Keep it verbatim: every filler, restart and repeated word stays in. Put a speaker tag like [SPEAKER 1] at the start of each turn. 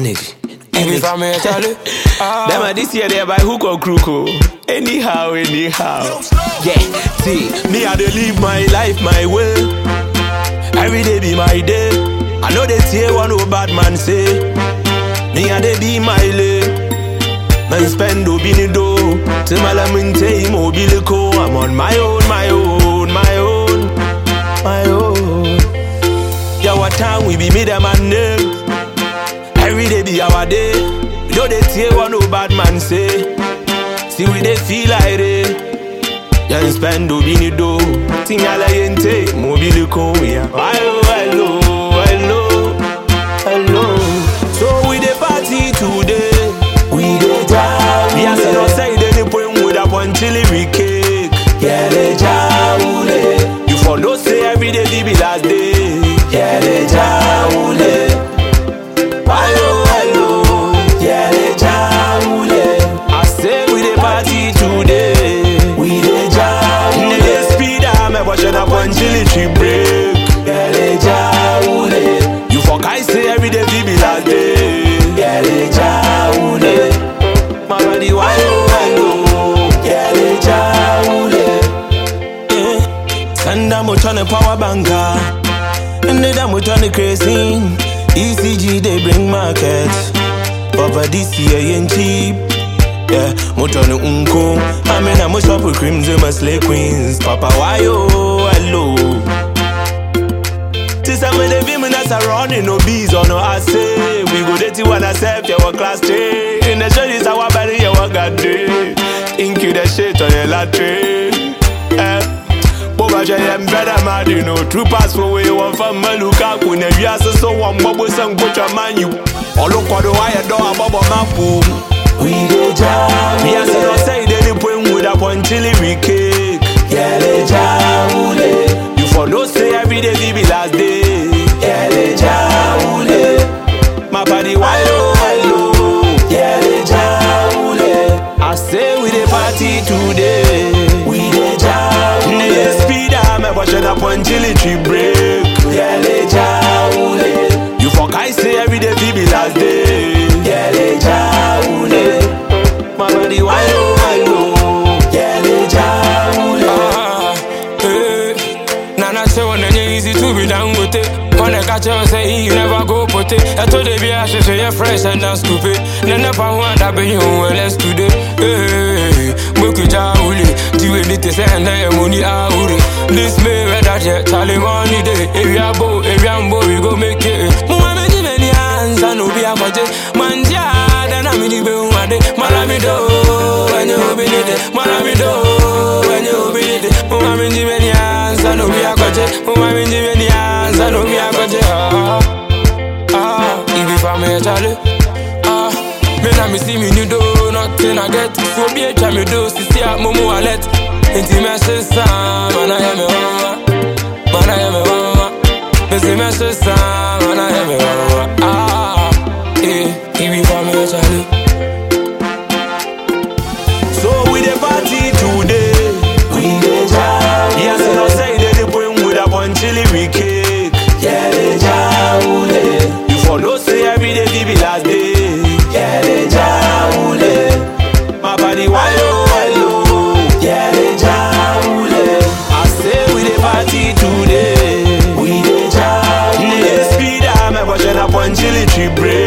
[SPEAKER 1] Energy.
[SPEAKER 2] Energy. From me, Charlie.
[SPEAKER 1] Them are this year they by hook or crook. oh. Anyhow, anyhow. Yeah, see, me I dey live my life my way. Every day be my day. I know they say one no bad man say. Me I dey be my lay. Man spend obini do. Till my laminte mobile ko. I'm on my own, my own, my own, my own. Yeah, what time we be me them and name. Every day be our day. You know they say one no bad man say. See we they feel like it. Yeah, spend obini do. Ting ala yente mobile ko. Yeah, hello, hello, hello, hello. So we dey party today. We dey jam. We are still say they point with a one chili cake. Yeah, they jam. You for no say every day be last day. Yeah, they jam. Hello, hello. Yeah, they jam. I say we dey party today. We dey jam. They dey speed am, me watch up one chili tree break. Yeah, they jam. You for guys say every day be last day. Yeah, they jam. My body why hello. Yeah, they jam. Send them out on the power banker. And they them out on the crazy. E C G they bring market. Papa this year ain't cheap. Yeah, motor no unko. I mean I'm a shop with creams and my slay queens. Papa why oh hello. Since I'm in the beam and that's a running no bees or no I say. We go dirty when I serve your class three. In the show this our body your got day. Ink you the shit on your latte. Eh. Boba jay em better mad you know. True pass for where you want from Maluka. When you are so one bubble song put your man you. All look for the wire door bubble mapu. We dey jam. We are still say they dey point with a one chili cake. Yeah, they jam. You for no say every day be last day. Yeah, they jam. My body why oh hello. Yeah, they jam. I say we dey party today. We dey jam. They speed am, me watch up one chili tree break. Yeah, they jam. You for guys say every day be last day. Yeah, they jam. My body why oh hello. Yeah, they jam.
[SPEAKER 2] Ah, hey. Nana say one and easy to be down with it. When I catch you say you never go put it. I told the be I should say you're fresh and not stupid. Then if I want that be you well let's do it. Hey, Muki Jauli, do it to send the money out. This may red at yet, Charlie money day. If you are bow, if you are bow, we go make it. Muhammad many hands and no be a budget. Manja, then I'm in the boom one day. Maramido, when you be it. Maramido, when you be it. Muhammad many hands and no be a budget. Muhammad many hands and no be a budget. Ah, ah, if you for me, Charlie. Ah, me na me see me you do nothing I get. So be a time you do, see a momo wallet. Inti me shisa, man I am a mama, man I am a mama. Me see me shisa, man I am a mama. Ah, eh, if you for me, Charlie.
[SPEAKER 1] So we dey party today. We dey jam. Yeah, so no say they dey point with a one chili cake. Yeah, they jam. You for no say every day be last day. Yeah, they jam. My body why oh hello. Yeah, they jam. I say we dey party today. We dey jam. They speed am, me watch up one chili tree break.